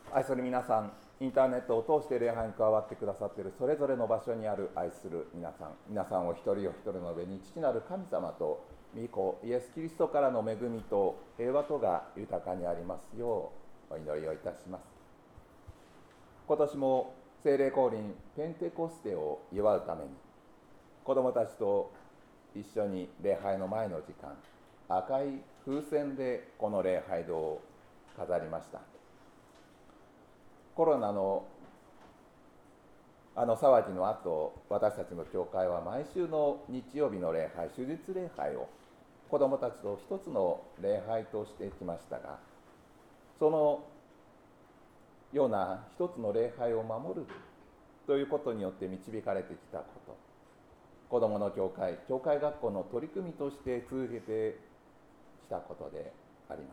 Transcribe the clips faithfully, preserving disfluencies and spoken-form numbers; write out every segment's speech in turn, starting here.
愛する皆さん、インターネットを通して礼拝に加わってくださっているそれぞれの場所にある愛する皆さん、皆さんを一人お一人の上に父なる神様と御子イエス・キリストからの恵みと平和とが豊かにありますようお祈りをいたします。今年も聖霊降臨ペンテコステを祝うために子どもたちと一緒に礼拝の前の時間、赤い風船でこの礼拝堂を飾りました。コロナのあの騒ぎの後、私たちの教会は毎週の日曜日の礼拝、主日礼拝を子どもたちと一つの礼拝としてきましたが、そのような一つの礼拝を守るということによって導かれてきたこと、子どもの教会、教会学校の取り組みとして続けてきたことであります。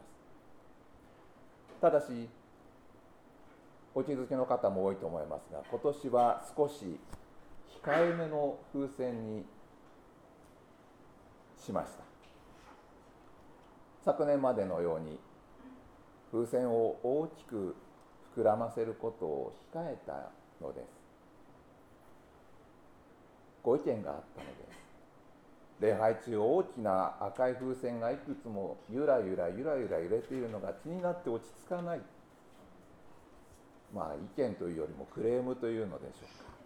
ただし、お気づきの方も多いと思いますが、今年は少し控えめの風船にしました。昨年までのように風船を大きく膨らませることを控えたのです。ご意見があったのです。礼拝中、大きな赤い風船がいくつもゆらゆらゆらゆら揺れているのが気になって落ち着かない。まあ意見というよりもクレームというのでしょうか。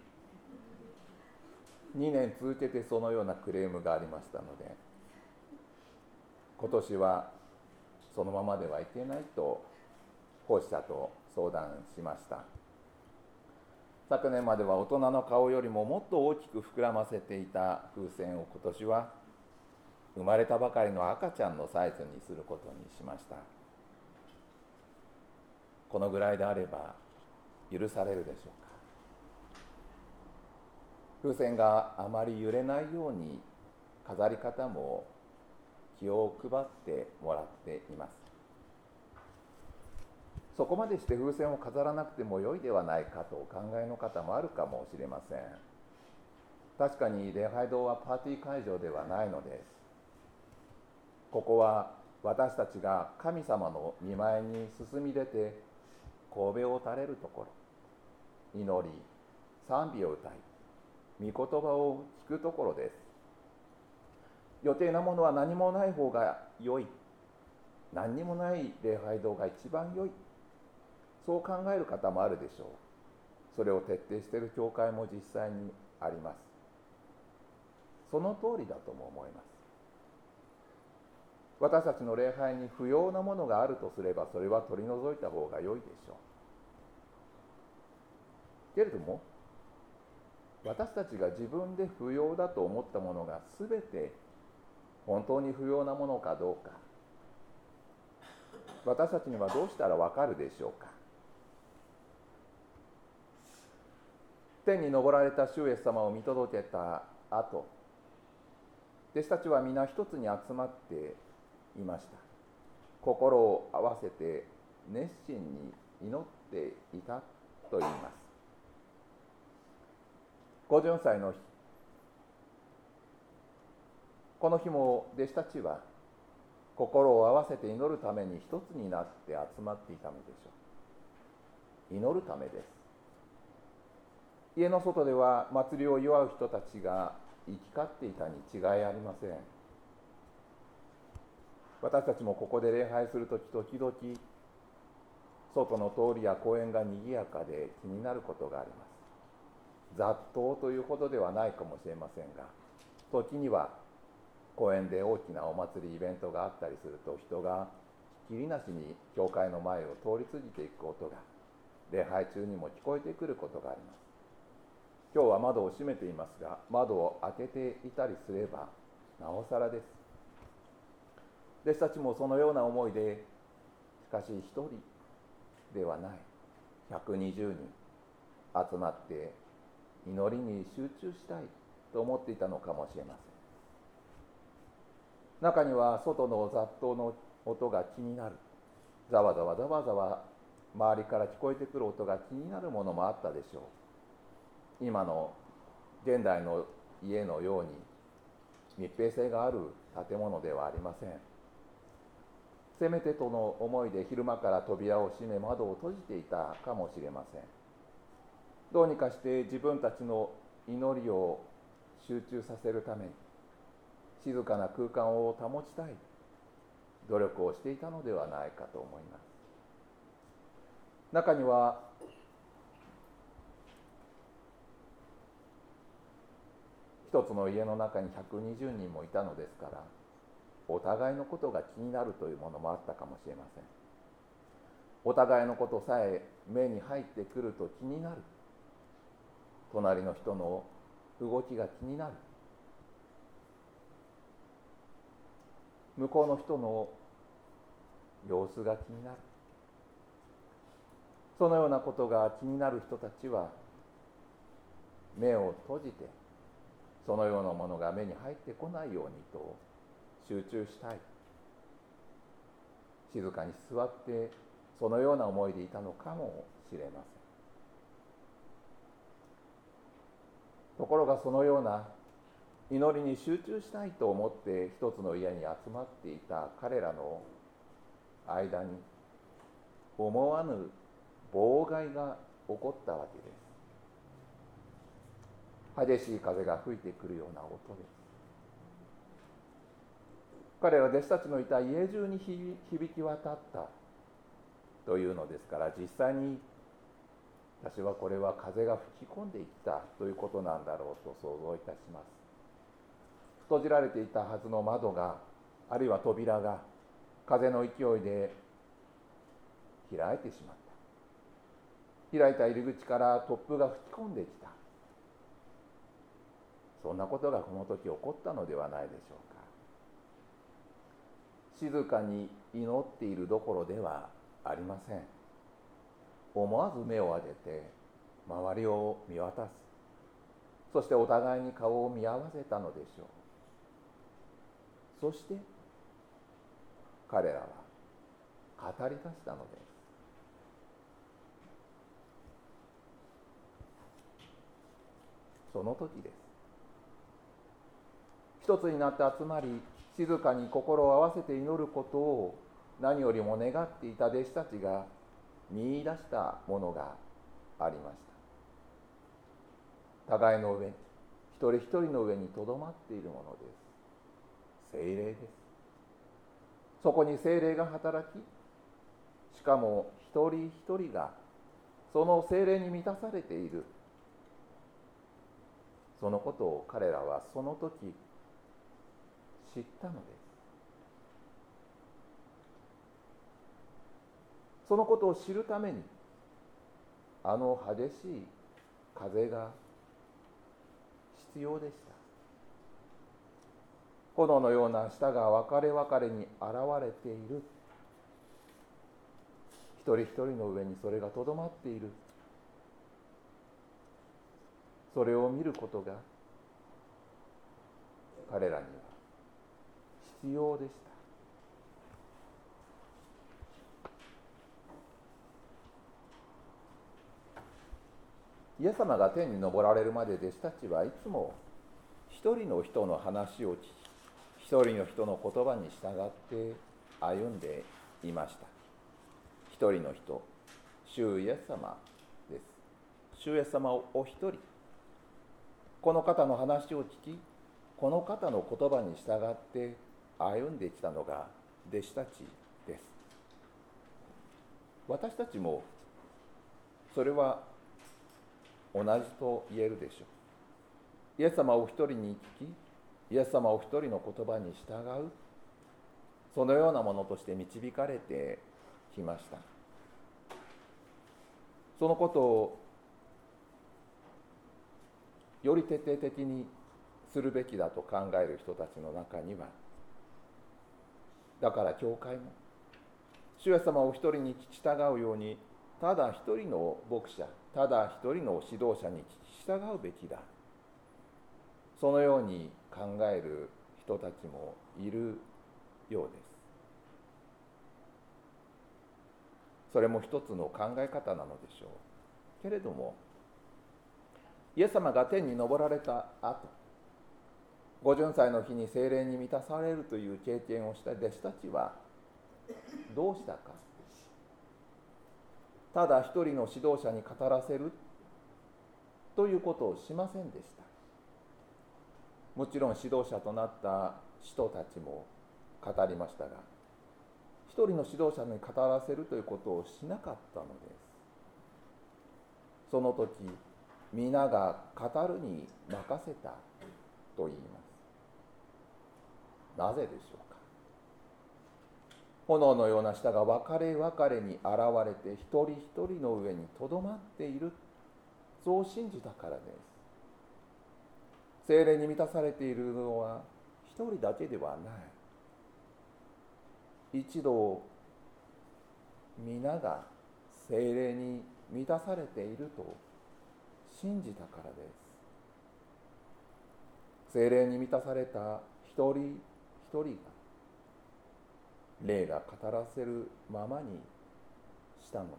にねん続けてそのようなクレームがありましたので、今年はそのままではいけないと奉仕者と相談しました。昨年までは大人の顔よりももっと大きく膨らませていた風船を今年は生まれたばかりの赤ちゃんのサイズにすることにしました。このぐらいであれば許されるでしょうか。風船があまり揺れないように飾り方も気を配ってもらっています。そこまでして風船を飾らなくても良いではないかとお考えの方もあるかもしれません。確かに礼拝堂はパーティー会場ではないのです。ここは私たちが神様の御前に進み出て頭を垂れるところ、祈り、賛美を歌い、御言葉を聞くところです。余計なものは何もない方が良い。何にもない礼拝堂が一番良い。そう考える方もあるでしょう。それを徹底している教会も実際にあります。その通りだとも思います。私たちの礼拝に不要なものがあるとすれば、それは取り除いた方が良いでしょう。けれども、私たちが自分で不要だと思ったものがすべて本当に不要なものかどうか、私たちにはどうしたらわかるでしょうか。天に昇られた主イエス様を見届けた後、弟子たちは皆一つに集まっていました。心を合わせて熱心に祈っていたと言います。ごじゅっさいの日、この日も弟子たちは心を合わせて祈るために一つになって集まっていたのでしょう。祈るためです。家の外では祭りを祝う人たちが行き交っていたに違いありません。私たちもここで礼拝するとき、時々外の通りや公園がにぎやかで気になることがあります。雑踏というほどではないかもしれませんが、時には公園で大きなお祭りイベントがあったりすると、人がひっきりなしに教会の前を通り過ぎていく音が礼拝中にも聞こえてくることがあります。今日は窓を閉めていますが、窓を開けていたりすればなおさらです。弟子たちもそのような思いで、しかし一人ではないひゃくにじゅうにん集まって祈りに集中したいと思っていたのかもしれません。中には外の雑踏の音が気になる、ざわざわざわざわ周りから聞こえてくる音が気になるものもあったでしょう。今の現代の家のように密閉性がある建物ではありません。 せめてとの思いで昼間から扉を閉め窓を閉じていたかもしれません。どうにかして自分たちの祈りを集中させるために静かな空間を保ちたい努力をしていたのではないかと思います。中には一つの家の中にひゃくにじゅうにんもいたのですから、お互いのことが気になるというものもあったかもしれません。お互いのことさえ目に入ってくると気になる。隣の人の動きが気になる。向こうの人の様子が気になる。そのようなことが気になる人たちは目を閉じて、そのようなものが目に入ってこないようにと集中したい。静かに座ってそのような思いでいたのかもしれません。ところがそのような祈りに集中したいと思って一つの家に集まっていた彼らの間に思わぬ妨害が起こったわけです。激しい風が吹いてくるような音です。彼ら弟子たちのいた家中に響き渡ったというのですから、実際に私はこれは風が吹き込んでいったということなんだろうと想像いたします。閉じられていたはずの窓が、あるいは扉が風の勢いで開いてしまった。開いた入り口から突風が吹き込んできた。そんなことがこの時起こったのではないでしょうか。静かに祈っているどころではありません。思わず目を上げて周りを見渡す。そしてお互いに顔を見合わせたのでしょう。そして彼らは語り出したのです。その時です。一つになって集まり、静かに心を合わせて祈ることを何よりも願っていた弟子たちが見出したものがありました。互いの上に、一人一人の上にとどまっているものです。聖霊です。そこに聖霊が働き、しかも一人一人がその聖霊に満たされている。そのことを彼らはその時知ったのです。そのことを知るために、あの激しい風が必要でした。炎のような舌が分かれ分かれに現れている。一人一人の上にそれがとどまっている。それを見ることが彼らには必要でした。イエス様が天に昇られるまで弟子たちはいつも一人の人の話を聞き、一人の人の言葉に従って歩んでいました。一人の人、主イエス様です。主イエス様をお一人、この方の話を聞き、この方の言葉に従って歩んできたのが弟子たちです。私たちもそれは同じと言えるでしょう。イエス様をお一人に聞き、イエス様お一人の言葉に従う、そのようなものとして導かれてきました。そのことをより徹底的にするべきだと考える人たちの中には、だから教会も主イエス様お一人に聞き従うように、ただ一人の牧者、ただ一人の指導者に聞き従うべきだ、そのように考える人たちもいるようです。それも一つの考え方なのでしょうけれども、イエス様が天に昇られた後、ご巡祭の日に聖霊に満たされるという経験をした弟子たちは、 どうしたか。ただ一人の指導者に語らせるということをしませんでした。もちろん指導者となった人たちも語りましたが、一人の指導者に語らせるということをしなかったのです。その時、皆が語るに任せたと言います。なぜでしょうか。炎のような舌が分かれ分かれに現れて一人一人の上にとどまっている、そう信じたからです。聖霊に満たされているのは一人だけではない。一度皆が聖霊に満たされていると信じたからです。聖霊に満たされた一人一人が霊が語らせるままにしたのです。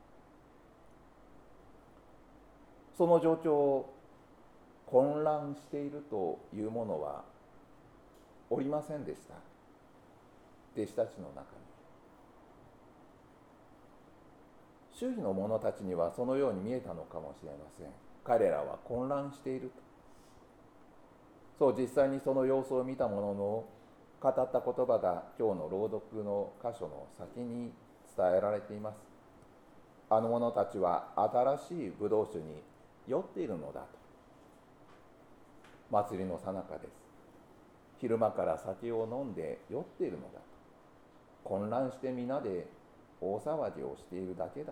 その状況を混乱しているというものはおりませんでした。弟子たちの中に。周囲の者たちにはそのように見えたのかもしれません。彼らは混乱していると。そう、実際にその様子を見たものの、語った言葉が今日の朗読の箇所の先に伝えられています。あの者たちは新しいブドウ酒に酔っているのだと。祭りの最中です。昼間から酒を飲んで酔っているのだと。混乱して皆で大騒ぎをしているだけだと。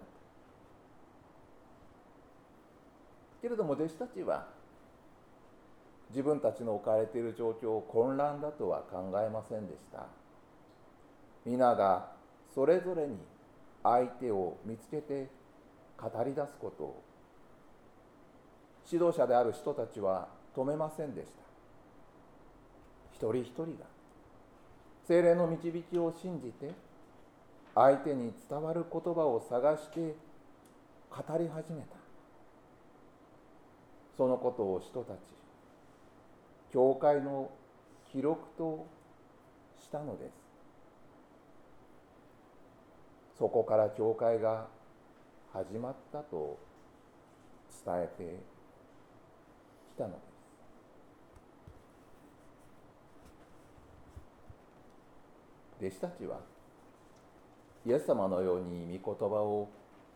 けれども弟子たちは自分たちの置かれている状況を混乱だとは考えませんでした。皆がそれぞれに相手を見つけて語り出すことを指導者である人たちは止めませんでした。一人一人が聖霊の導きを信じて相手に伝わる言葉を探して語り始めた。そのことを人たち、教会の記録としたのです。そこから教会が始まったと伝えてきたのです。弟子たちはイエス様のように御言葉を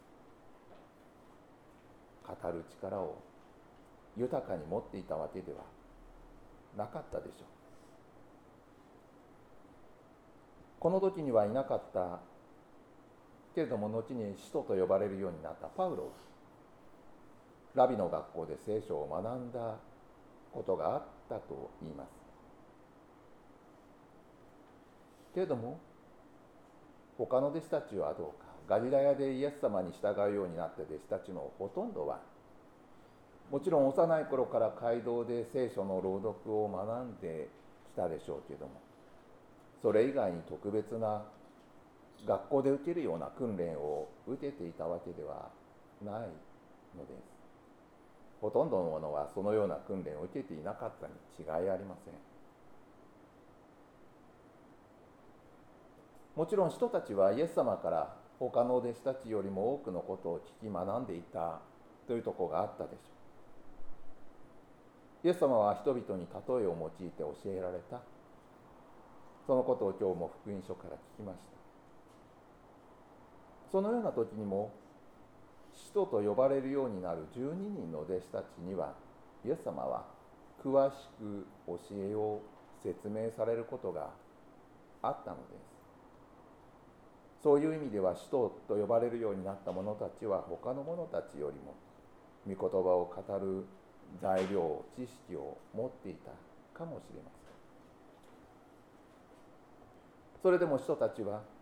語る力を豊かに持っていたわけではなかったでしょう。この時にはいなかったけれども、後に使徒と呼ばれるようになったパウロがラビの学校で聖書を学んだことがあったと言います。けれども他の弟子たちはどうか。ガリラヤでイエス様に従うようになった弟子たちのほとんどは、もちろん幼い頃から街道で聖書の朗読を学んできたでしょうけれども、それ以外に特別な学校で受けるような訓練を受けていたわけではないのです。ほとんどの者はそのような訓練を受けていなかったに違いありません。もちろん人たちはイエス様から他の弟子たちよりも多くのことを聞き学んでいたというところがあったでしょう。イエス様は人々に例えを用いて教えられた。そのことを今日も福音書から聞きました。そのような時にも使徒と呼ばれるようになるじゅうににんの弟子たちにはイエス様は詳しく教えを説明されることがあったのです。そういう意味では使徒と呼ばれるようになった者たちは他の者たちよりも御言葉を語る材料、知識を持っていたかもしれません。それでも人たちは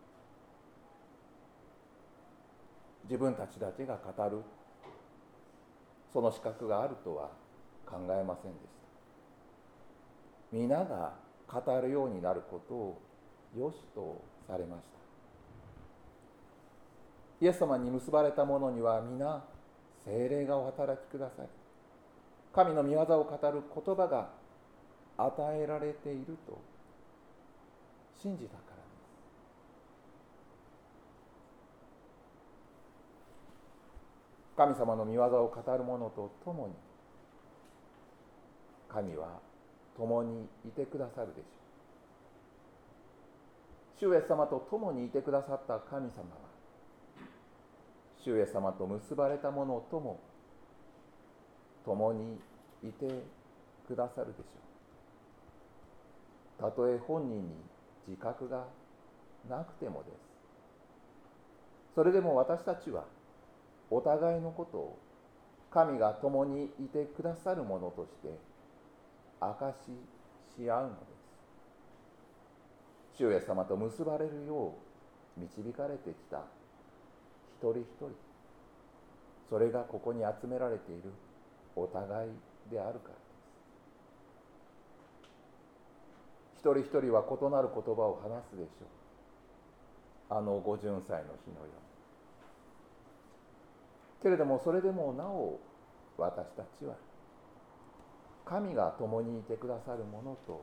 自分たちだけが語るその資格があるとは考えませんでした。皆が語るようになることを良しとされました。イエス様に結ばれた者には皆聖霊がお働きください。神の御業を語る言葉が与えられていると信じたからです。 神様の御業を語る者と共に神は共にいてくださるでしょう。主イエス様と共にいてくださった神様は、主イエス様と結ばれた者とも共にいてくださるでしょう。たとえ本人に自覚がなくてもです。それでも私たちはお互いのことを神が共にいてくださるものとして証しし合うのです。主イエス様と結ばれるよう導かれてきた一人一人、それがここに集められているお互いであるからです。一人一人は異なる言葉を話すでしょう。あのご巡祭の日のように。けれどもそれでもなお私たちは神が共にいてくださる者と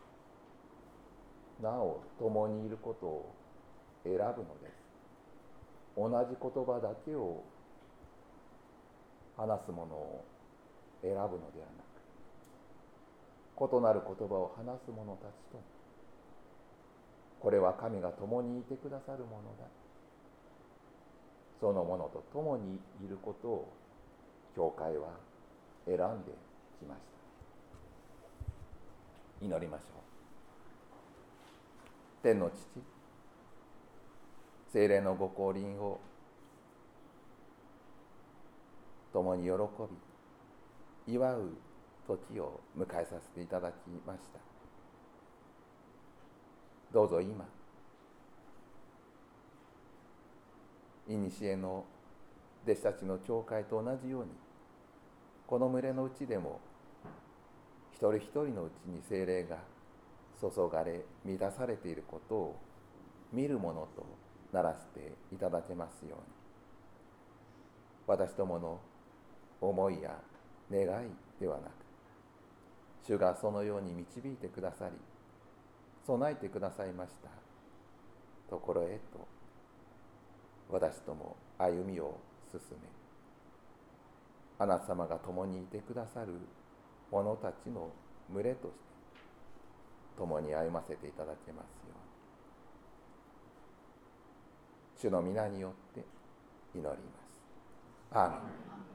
なお共にいることを選ぶのです。同じ言葉だけを話すものを選ぶのではなく、異なる言葉を話す者たちと、これは神が共にいてくださるものだ、そのものと共にいることを教会は選んできました。祈りましょう。天の父、聖霊のご降臨を共に喜び祝う時を迎えさせていただきました。どうぞ今、いにしえの弟子たちの教会と同じように、この群れのうちでも一人一人のうちに聖霊が注がれ満たされていることを見るものとならせていただけますように、私どもの思いや願いではなく、主がそのように導いてくださり備えてくださいましたところへと、私とも歩みを進め、あなた様が共にいてくださる者たちの群れとして共に歩ませていただけますように、主の皆によって祈ります。アーメン。